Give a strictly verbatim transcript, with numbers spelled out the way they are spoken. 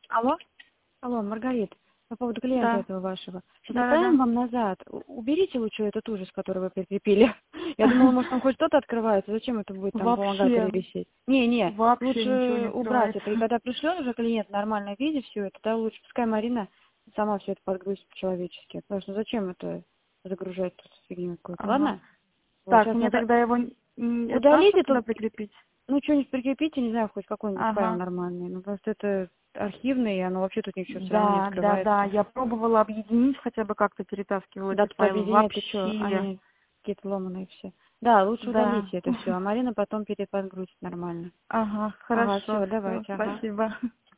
Алло? Алло, Маргарита, по поводу клиента Да. этого вашего. Сейчас Да, да, отправим да. вам назад. У- Уберите лучше этот ужас, который вы прикрепили. Я думала, может, там хоть что-то открывается. Зачем это будет там помогатель Вообще, висеть? Не-не, вообще ничего не лучше убрать открывается. это. И когда пришлет уже клиент в нормальном виде все это, да лучше пускай Марина сама все это подгрузит по-человечески. Потому что зачем это загружать тут фигню какую-то? Ага. Ладно? Вот Так, сейчас мне надо тогда его м, это на что удалите туда тут, прикрепить? ну, что-нибудь прикрепите, не знаю, хоть какой-нибудь файл Ага. нормальный. Ну, просто это архивный, и оно вообще тут ничего все равно не Да, да, да. открывается. Я пробовала объединить, хотя бы как-то перетаскивала Да, эти тут файлы. объединять, ты что, Вообще. они какие-то ломаные все. Да, лучше Да. удалите это все, а Марина потом переподгрузит нормально. Ага, Ага, хорошо, все, все, давайте, ага. спасибо.